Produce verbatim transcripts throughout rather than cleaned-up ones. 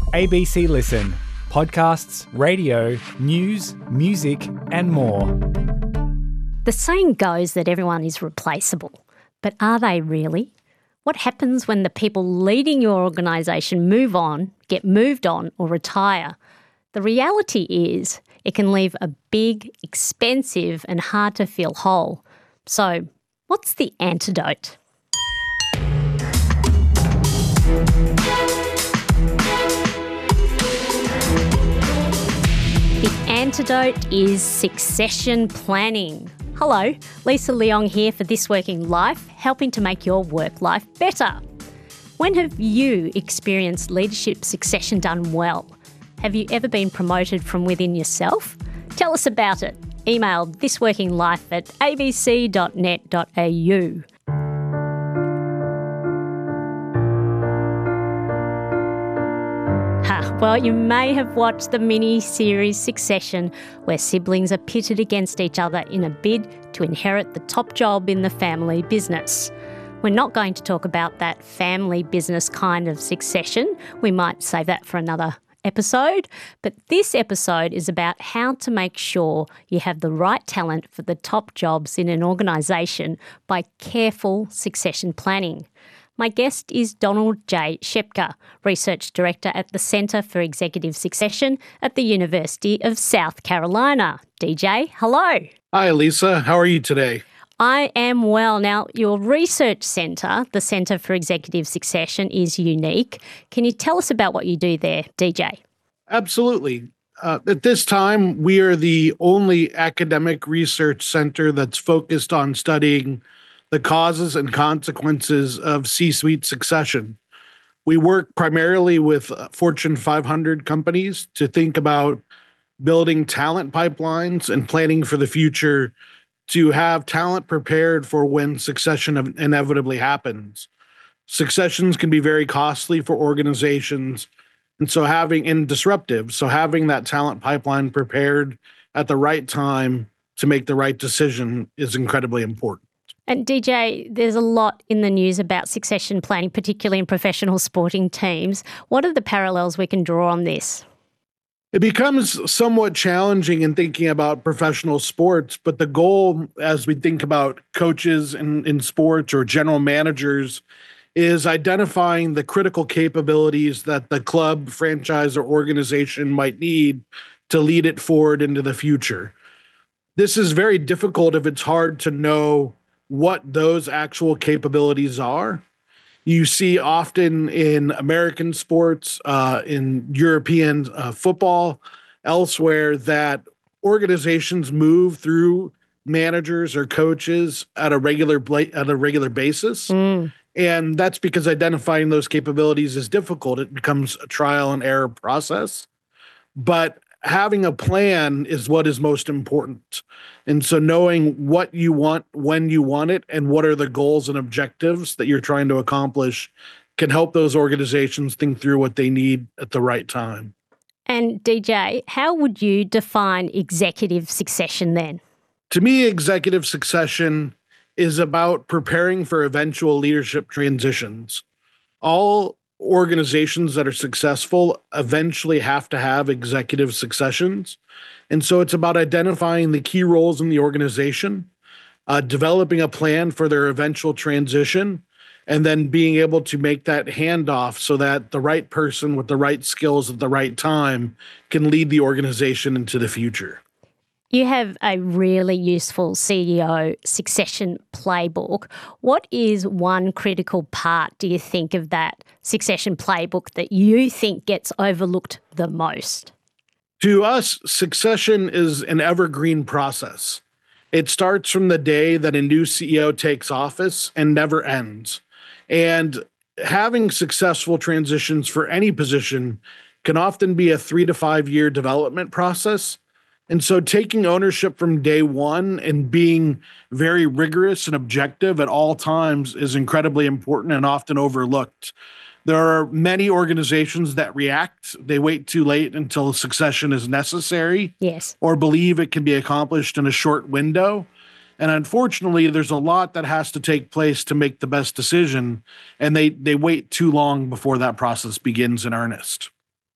A B C Listen. Podcasts, radio, news, music and more. The saying goes that everyone is replaceable, but are they really? What happens when the people leading your organisation move on, get moved on or retire? The reality is it can leave a big, expensive and hard to feel hole. So what's the antidote? The antidote is succession planning. Hello, Lisa Leong here for This Working Life, helping to make your work life better. When have you experienced leadership succession done well? Have you ever been promoted from within yourself? Tell us about it. Email thisworkinglife at a b c dot net dot a u. Well, you may have watched the mini-series Succession, where siblings are pitted against each other in a bid to inherit the top job in the family business. We're not going to talk about that family business kind of succession. We might save that for another episode. But this episode is about how to make sure you have the right talent for the top jobs in an organisation by careful succession planning. My guest is Donald J. Shepka, Research Director at the Centre for Executive Succession at the University of South Carolina. D J, hello. Hi, Lisa. How are you today? I am well. Now, your research centre, the Centre for Executive Succession, is unique. Can you tell us about what you do there, D J? Absolutely. Uh, at this time, we are the only academic research centre that's focused on studying the causes and consequences of C-suite succession. We work primarily with Fortune five hundred companies to think about building talent pipelines and planning for the future to have talent prepared for when succession inevitably happens. Successions can be very costly for organizations, and so having and disruptive. So having that talent pipeline prepared at the right time to make the right decision is incredibly important. And D J, there's a lot in the news about succession planning, particularly in professional sporting teams. What are the parallels we can draw on this? It becomes somewhat challenging in thinking about professional sports, but the goal as we think about coaches in, in sports or general managers is identifying the critical capabilities that the club, franchise, or organization might need to lead it forward into the future. This is very difficult if it's hard to know what those actual capabilities are. You see often in American sports, uh, in European uh, football, elsewhere, that organizations move through managers or coaches at a regular bla- at a regular basis. Mm. And that's because identifying those capabilities is difficult. It becomes a trial and error process. But having a plan is what is most important. And so knowing what you want, when you want it, and what are the goals and objectives that you're trying to accomplish can help those organizations think through what they need at the right time. And D J, how would you define executive succession then? To me, executive succession is about preparing for eventual leadership transitions. All organizations that are successful eventually have to have executive successions. And so it's about identifying the key roles in the organization, uh, developing a plan for their eventual transition, and then being able to make that handoff so that the right person with the right skills at the right time can lead the organization into the future. You have a really useful C E O succession playbook. What is one critical part, do you think, of that succession playbook that you think gets overlooked the most? To us, succession is an evergreen process. It starts from the day that a new C E O takes office and never ends. And having successful transitions for any position can often be a three to five year development process. And so taking ownership from day one and being very rigorous and objective at all times is incredibly important and often overlooked. There are many organizations that react. They wait too late until succession is necessary. Yes. Or believe it can be accomplished in a short window. And unfortunately, there's a lot that has to take place to make the best decision, and they, they wait too long before that process begins in earnest.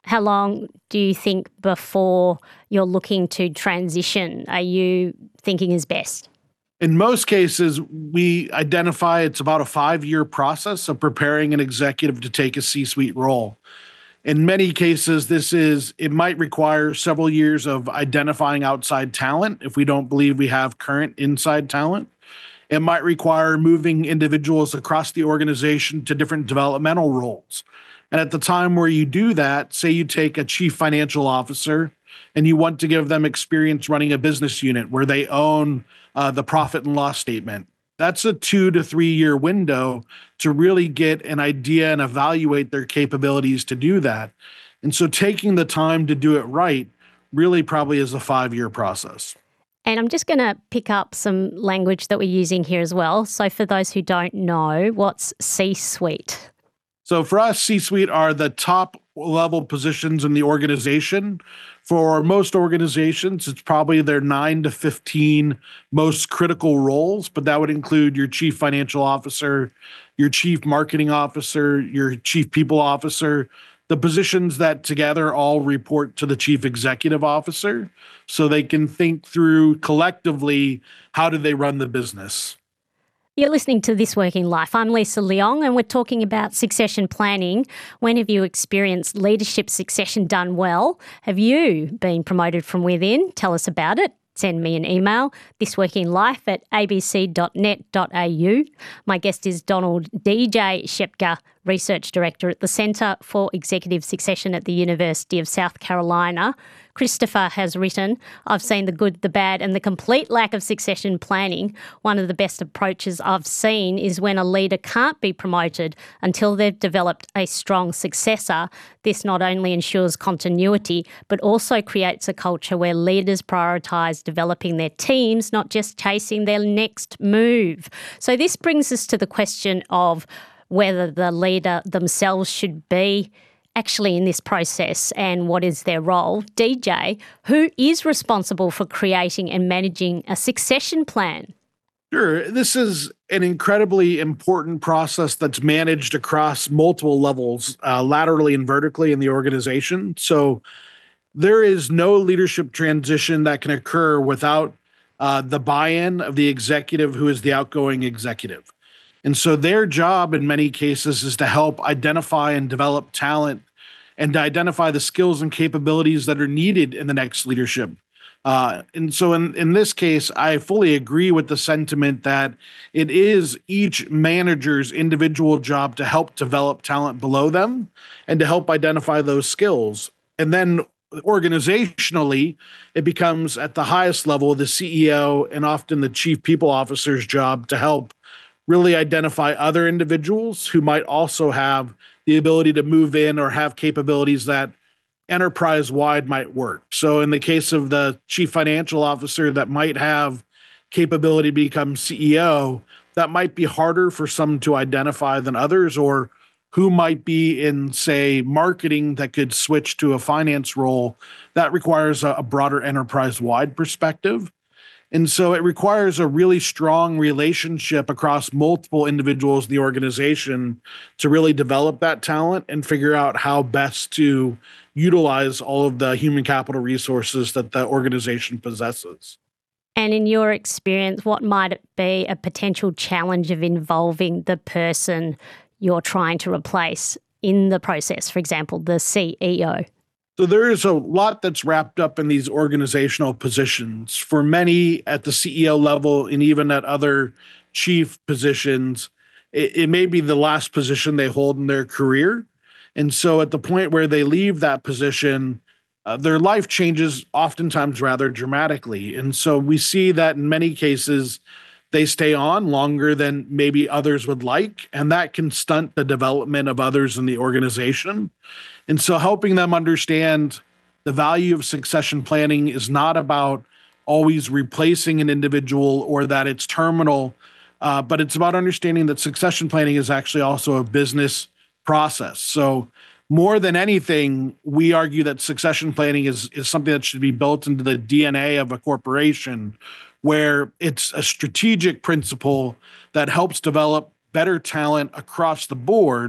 How long do you think before you're looking to transition are you thinking is best? In most cases, we identify it's about a five-year process of preparing an executive to take a C-suite role. In many cases, this is, it might require several years of identifying outside talent if we don't believe we have current inside talent. It might require moving individuals across the organization to different developmental roles. And at the time where you do that, say you take a chief financial officer and you want to give them experience running a business unit where they own uh, the profit and loss statement. That's a two to three year window to really get an idea and evaluate their capabilities to do that. And so taking the time to do it right really probably is a five year process. And I'm just going to pick up some language that we're using here as well. So for those who don't know, what's C-suite? So for us, C-suite are the top level positions in the organization. For most organizations, it's probably their nine to fifteen most critical roles, but that would include your chief financial officer, your chief marketing officer, your chief people officer, the positions that together all report to the chief executive officer, so they can think through collectively, how do they run the business? You're listening to This Working Life. I'm Lisa Leong, and we're talking about succession planning. When have you experienced leadership succession done well? Have you been promoted from within? Tell us about it. Send me an email, thisworkinglife at a b c dot net dot a u. My guest is Donald D J Shepka, Research Director at the Centre for Executive Succession at the University of South Carolina. Christopher has written, I've seen the good, the bad and the complete lack of succession planning. One of the best approaches I've seen is when a leader can't be promoted until they've developed a strong successor. This not only ensures continuity, but also creates a culture where leaders prioritise developing their teams, not just chasing their next move. So this brings us to the question of whether the leader themselves should be actually in this process and what is their role. D J, who is responsible for creating and managing a succession plan? Sure. This is an incredibly important process that's managed across multiple levels, uh, laterally and vertically in the organization. So there is no leadership transition that can occur without uh, the buy-in of the executive who is the outgoing executive. And so their job in many cases is to help identify and develop talent and to identify the skills and capabilities that are needed in the next leadership. Uh, and so in, in this case, I fully agree with the sentiment that it is each manager's individual job to help develop talent below them and to help identify those skills. And then organizationally, it becomes at the highest level, the C E O and often the chief people officer's job to help really identify other individuals who might also have the ability to move in or have capabilities that enterprise-wide might work. So in the case of the chief financial officer that might have capability to become C E O, that might be harder for some to identify than others, or who might be in, say, marketing that could switch to a finance role. That requires a, a broader enterprise-wide perspective. And so it requires a really strong relationship across multiple individuals in the organization to really develop that talent and figure out how best to utilize all of the human capital resources that the organization possesses. And in your experience, what might it be a potential challenge of involving the person you're trying to replace in the process, for example, the C E O? So there is a lot that's wrapped up in these organizational positions. For many at the C E O level and even at other chief positions, it, it may be the last position they hold in their career. And so at the point where they leave that position, uh, their life changes oftentimes rather dramatically. And so we see that in many cases, they stay on longer than maybe others would like, and that can stunt the development of others in the organization. And so helping them understand the value of succession planning is not about always replacing an individual or that it's terminal, uh, but it's about understanding that succession planning is actually also a business process. So more than anything, we argue that succession planning is, is something that should be built into the D N A of a corporation, where it's a strategic principle that helps develop better talent across the board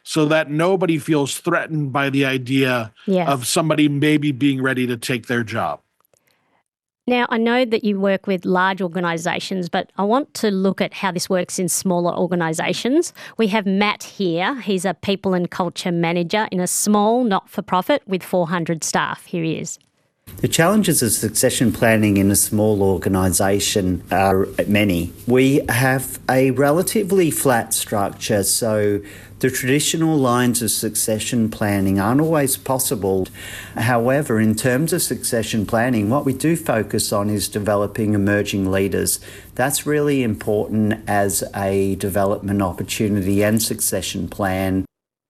so that nobody feels threatened by the idea Yeah. of somebody maybe being ready to take their job. Now, I know that you work with large organisations, but I want to look at how this works in smaller organisations. We have Matt here. He's a people and culture manager in a small not-for-profit with four hundred staff. Here he is. The challenges of succession planning in a small organisation are many. We have a relatively flat structure, so the traditional lines of succession planning aren't always possible. However, in terms of succession planning, what we do focus on is developing emerging leaders. That's really important as a development opportunity and succession plan.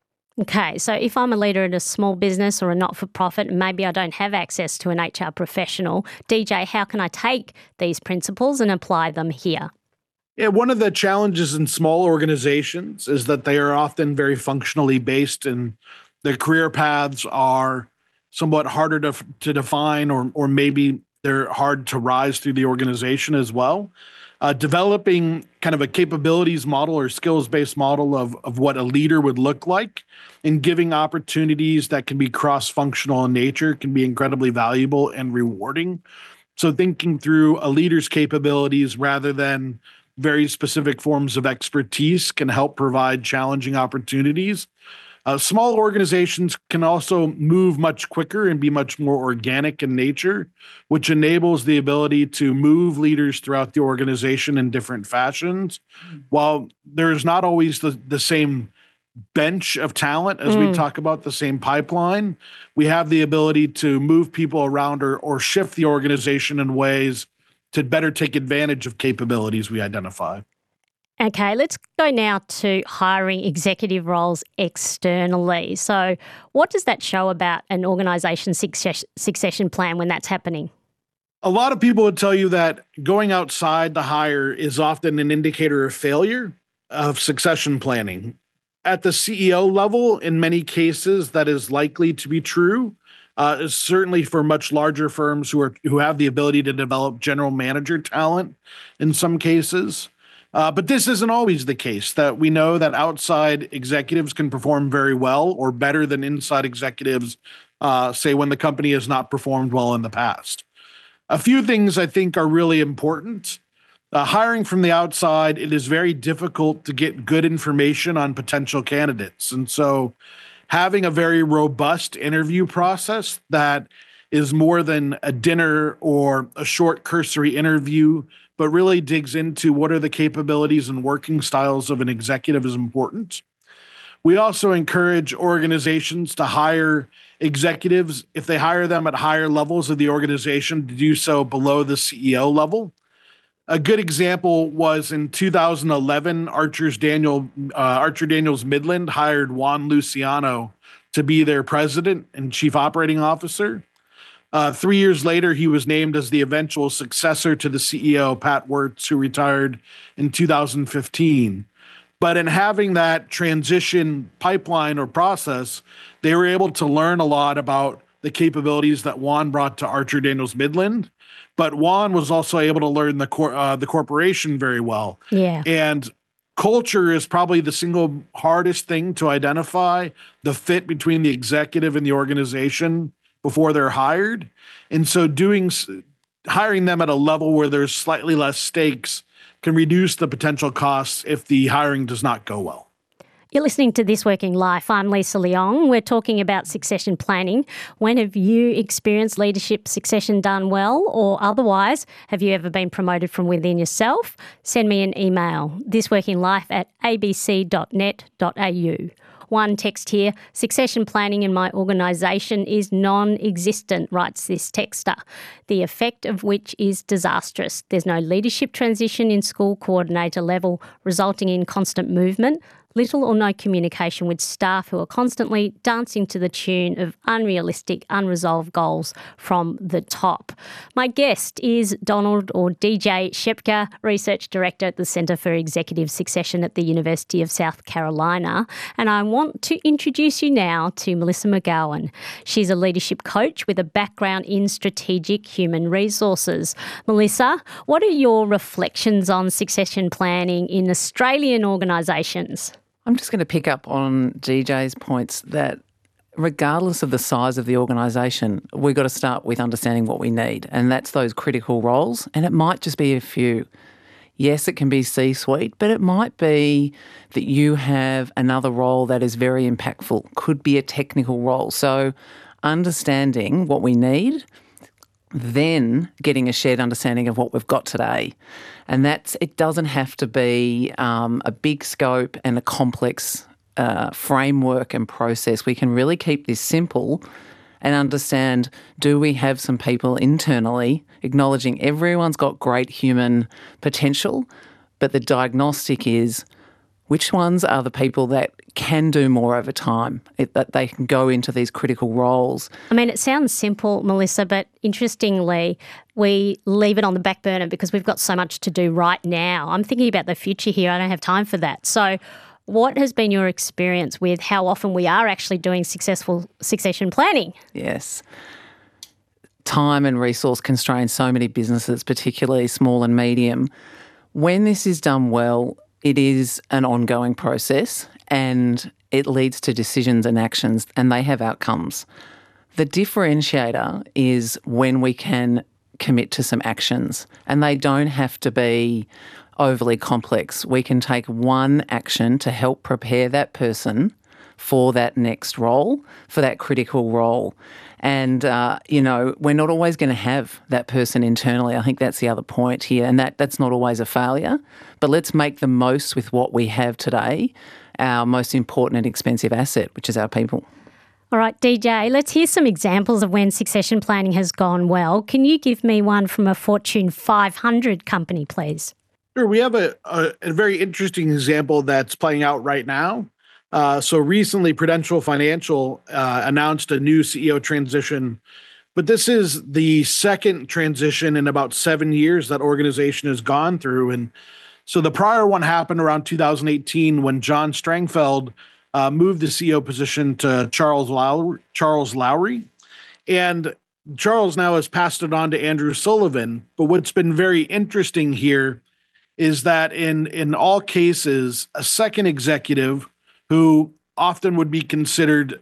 Okay, so if I'm a leader at a small business or a not-for-profit and maybe I don't have access to an H R professional, D J, how can I take these principles and apply them here? Yeah, one of the challenges in small organizations is that they are often very functionally based and their career paths are somewhat harder to, to define, or, or maybe they're hard to rise through the organization as well. Uh, developing kind of a capabilities model or skills-based model of, of what a leader would look like and giving opportunities that can be cross-functional in nature can be incredibly valuable and rewarding. So thinking through a leader's capabilities rather than very specific forms of expertise can help provide challenging opportunities. Uh, small organizations can also move much quicker and be much more organic in nature, which enables the ability to move leaders throughout the organization in different fashions. While there's not always the, the same bench of talent as mm. we talk about the same pipeline, we have the ability to move people around or, or shift the organization in ways to better take advantage of capabilities we identify. Okay, let's go now to hiring executive roles externally. So what does that show about an organisation's success, succession plan when that's happening? A lot of people would tell you that going outside the hire is often an indicator of failure of succession planning. At the C E O level, in many cases, that is likely to be true. Uh, certainly for much larger firms who are who have the ability to develop general manager talent in some cases. Uh, but this isn't always the case, that we know that outside executives can perform very well or better than inside executives, uh, say when the company has not performed well in the past. A few things I think are really important. Uh, hiring from the outside, it is very difficult to get good information on potential candidates. And so having a very robust interview process that is more than a dinner or a short cursory interview, but really digs into what are the capabilities and working styles of an executive is important. We also encourage organizations to hire executives, if they hire them at higher levels of the organization, to do so below the C E O level. A good example was in two thousand eleven, Archer's Daniel, uh, Archer Daniels Midland hired Juan Luciano to be their president and chief operating officer. Uh, three years later, he was named as the eventual successor to the C E O, Pat Wirtz, who retired in two thousand fifteen. But in having that transition pipeline or process, they were able to learn a lot about the capabilities that Juan brought to Archer Daniels Midland. But Juan was also able to learn the cor- uh, the corporation very well. Yeah. And culture is probably the single hardest thing to identify, the fit between the executive and the organization before they're hired. And so doing hiring them at a level where there's slightly less stakes can reduce the potential costs if the hiring does not go well. You're listening to This Working Life. I'm Lisa Leong. We're talking about succession planning. When have you experienced leadership succession done well, or otherwise, have you ever been promoted from within yourself? Send me an email, thisworkinglife at a b c dot net dot a u. One text here, succession planning in my organisation is non-existent, writes this texter, the effect of which is disastrous. There's no leadership transition in school coordinator level, resulting in constant movement, little or no communication with staff who are constantly dancing to the tune of unrealistic, unresolved goals from the top. My guest is Donald, or D J Shepka, Research Director at the Centre for Executive Succession at the University of South Carolina. And I want to introduce you now to Melissa McGowan. She's a leadership coach with a background in strategic human resources. Melissa, what are your reflections on succession planning in Australian organisations? I'm just going to pick up on D J's points that regardless of the size of the organisation, we've got to start with understanding what we need, and that's those critical roles, and it might just be a few. Yes, it can be C-suite, but it might be that you have another role that is very impactful, could be a technical role. So understanding what we need, then getting a shared understanding of what we've got today. And that's, it doesn't have to be um, a big scope and a complex uh, framework and process. We can really keep this simple and understand, do we have some people internally acknowledging everyone's got great human potential, but the diagnostic is which ones are the people that can do more over time, it, that they can go into these critical roles. I mean, it sounds simple, Melissa, but interestingly, we leave it on the back burner because we've got so much to do right now. I'm thinking about the future here. I don't have time for that. So what has been your experience with how often we are actually doing successful succession planning? Yes. Time and resource constraints so many businesses, particularly small and medium. When this is done well, it is an ongoing process and it leads to decisions and actions, and they have outcomes. The differentiator is when we can commit to some actions, and they don't have to be overly complex. We can take one action to help prepare that person for that next role, for that critical role. And, uh, you know, we're not always going to have that person internally. I think that's the other point here, and that, that's not always a failure. But let's make the most with what we have today, our most important and expensive asset, which is our people. All right, D J, let's hear some examples of when succession planning has gone well. Can you give me one from a Fortune five hundred company, please? Sure. We have a, a, a very interesting example that's playing out right now. Uh, so recently, Prudential Financial uh, announced a new C E O transition, but this is the second transition in about seven years that organization has gone through. And so the prior one happened around two thousand eighteen when John Strangfeld uh, moved the C E O position to Charles Lowry, Charles Lowry. And Charles now has passed it on to Andrew Sullivan. But what's been very interesting here is that in, in all cases, a second executive who often would be considered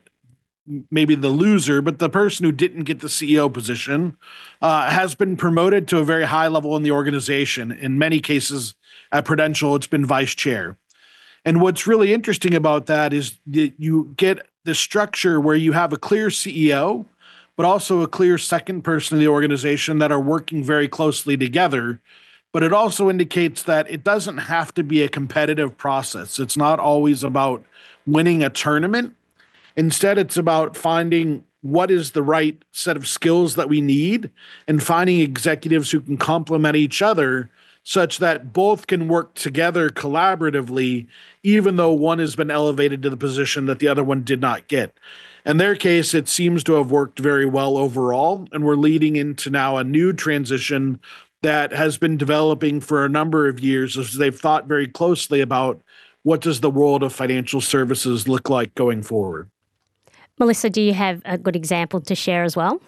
maybe the loser, but the person who didn't get the C E O position, uh, has been promoted to a very high level in the organization. In many cases at Prudential, it's been vice chair. And what's really interesting about that is that you get the structure where you have a clear C E O, but also a clear second person in the organization that are working very closely together. But it also indicates that it doesn't have to be a competitive process. It's not always about winning a tournament. Instead, it's about finding what is the right set of skills that we need and finding executives who can complement each other such that both can work together collaboratively, even though one has been elevated to the position that the other one did not get. In their case, it seems to have worked very well overall, and we're leading into now a new transition that has been developing for a number of years as they've thought very closely about what does the world of financial services look like going forward. Melissa, do you have a good example to share as well?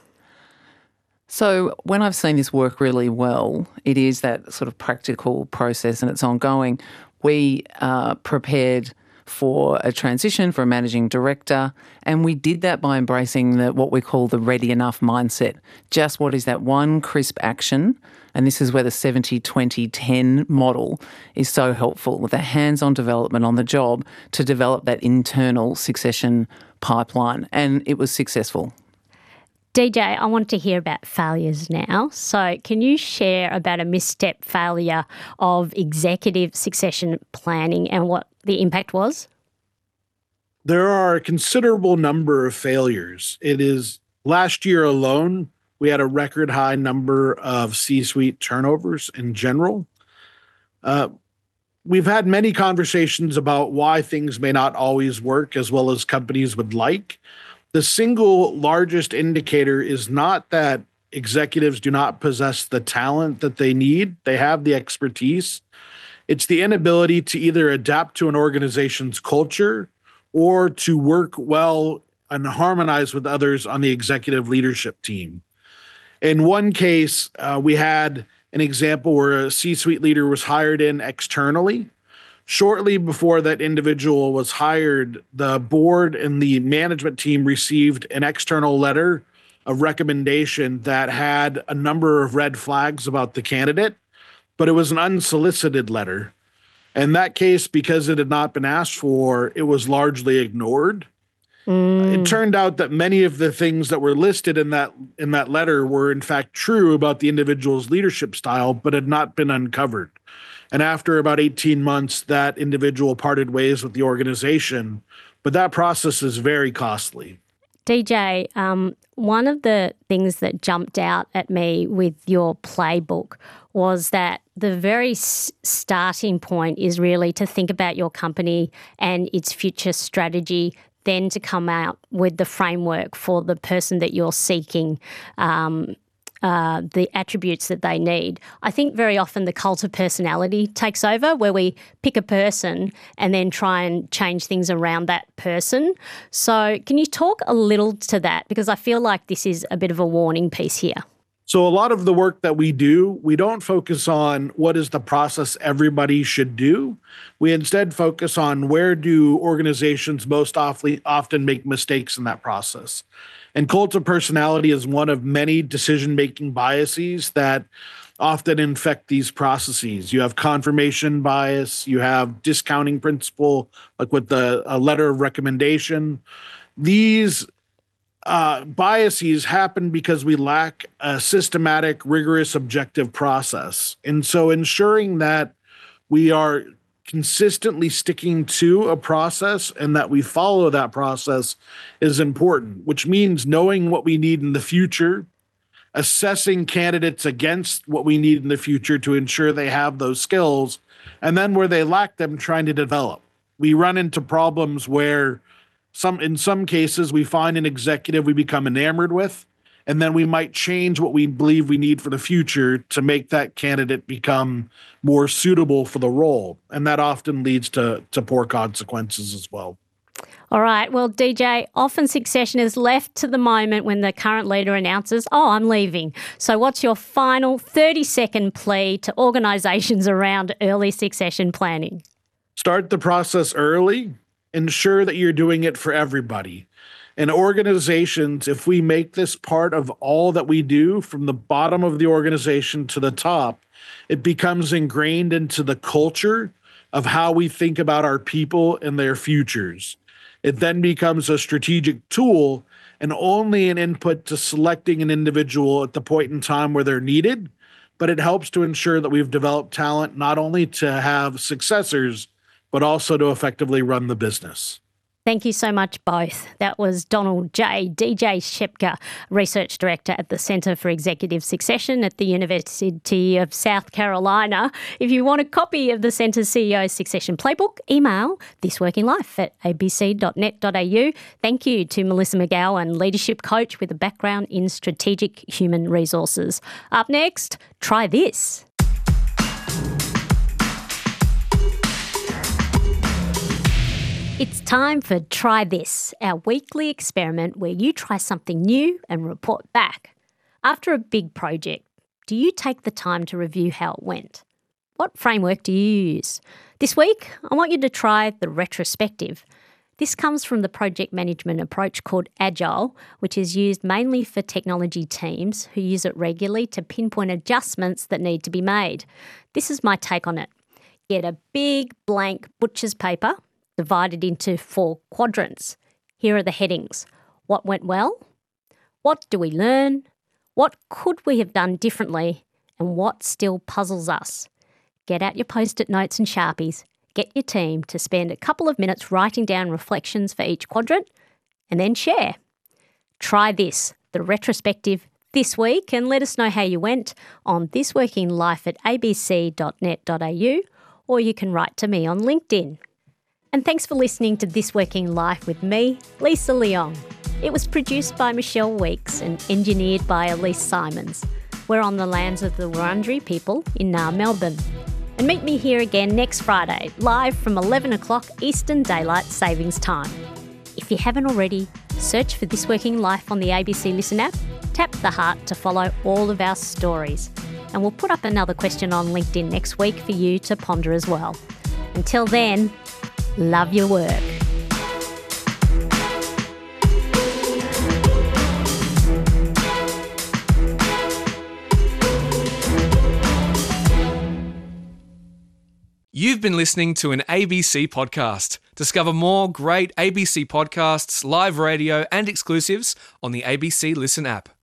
So when I've seen this work really well, it is that sort of practical process and it's ongoing. We uh, prepared for a transition for a managing director, and we did that by embracing the, what we call the ready enough mindset. Just what is that one crisp action? And this is where the seventy twenty ten model is so helpful, with a hands-on development on the job to develop that internal succession pipeline. And it was successful. D J, I want to hear about failures now. So can you share about a misstep failure of executive succession planning and what the impact was? There are a considerable number of failures. It is last year alone, we had a record high number of C-suite turnovers in general. Uh, we've had many conversations about why things may not always work as well as companies would like. The single largest indicator is not that executives do not possess the talent that they need. They have the expertise. It's the inability to either adapt to an organization's culture or to work well and harmonize with others on the executive leadership team. In one case, uh, we had an example where a C-suite leader was hired in externally Shortly before that individual was hired, the board and the management team received an external letter of recommendation that had a number of red flags about the candidate, but it was an unsolicited letter. In that case, because it had not been asked for, it was largely ignored. Mm. It turned out that many of the things that were listed in that in that letter were in fact true about the individual's leadership style, but had not been uncovered. And after about eighteen months, that individual parted ways with the organization. But that process is very costly. D J, um, one of the things that jumped out at me with your playbook was that the very s- starting point is really to think about your company and its future strategy, then to come out with the framework for the person that you're seeking um Uh, the attributes that they need. I think very often the cult of personality takes over, where we pick a person and then try and change things around that person. So can you talk a little to that? Because I feel like this is a bit of a warning piece here. So a lot of the work that we do, we don't focus on what is the process everybody should do. We instead focus on where do organizations most often make mistakes in that process. And cult of personality is one of many decision-making biases that often infect these processes. You have confirmation bias, you have discounting principle, like with the a letter of recommendation. These uh, biases happen because we lack a systematic, rigorous, objective process. And so ensuring that we are consistently sticking to a process and that we follow that process is important, which means knowing what we need in the future, assessing candidates against what we need in the future to ensure they have those skills, and then where they lack them, trying to develop. We run into problems where some, in some cases, we find an executive we become enamored with, and then we might change what we believe we need for the future to make that candidate become more suitable for the role. And that often leads to, to poor consequences as well. All right. Well, D J, often succession is left to the moment when the current leader announces, oh, I'm leaving. So what's your final thirty-second plea to organisations around early succession planning? Start the process early. Ensure that you're doing it for everybody. And organizations, if we make this part of all that we do from the bottom of the organization to the top, it becomes ingrained into the culture of how we think about our people and their futures. It then becomes a strategic tool and only an input to selecting an individual at the point in time where they're needed, but it helps to ensure that we've developed talent not only to have successors, but also to effectively run the business. Thank you so much, both. That was Donald J. D J Shepka, Research Director at the Centre for Executive Succession at the University of South Carolina. If you want a copy of the Centre's C E O Succession Playbook, email thisworkinglife at a b c dot net dot a u. Thank you to Melissa McGowan, leadership coach with a background in strategic human resources. Up next, try this. It's time for Try This, our weekly experiment where you try something new and report back. After a big project, do you take the time to review how it went? What framework do you use? This week, I want you to try the retrospective. This comes from the project management approach called Agile, which is used mainly for technology teams who use it regularly to pinpoint adjustments that need to be made. This is my take on it. Get a big blank butcher's paper, divided into four quadrants. Here are the headings. What went well? What do we learn? What could we have done differently? And what still puzzles us? Get out your post-it notes and Sharpies. Get your team to spend a couple of minutes writing down reflections for each quadrant and then share. Try this, the retrospective, this week, and let us know how you went on thisworkinglife at a b c dot net dot a u, or you can write to me on LinkedIn. And thanks for listening to This Working Life with me, Lisa Leong. It was produced by Michelle Weeks and engineered by Elise Simons. We're on the lands of the Wurundjeri people in Naar, Melbourne. And meet me here again next Friday, live from eleven o'clock Eastern Daylight Savings Time. If you haven't already, search for This Working Life on the A B C Listen app, tap the heart to follow all of our stories. And we'll put up another question on LinkedIn next week for you to ponder as well. Until then, love your work. You've been listening to an A B C podcast. Discover more great A B C podcasts, live radio, and exclusives on the A B C Listen app.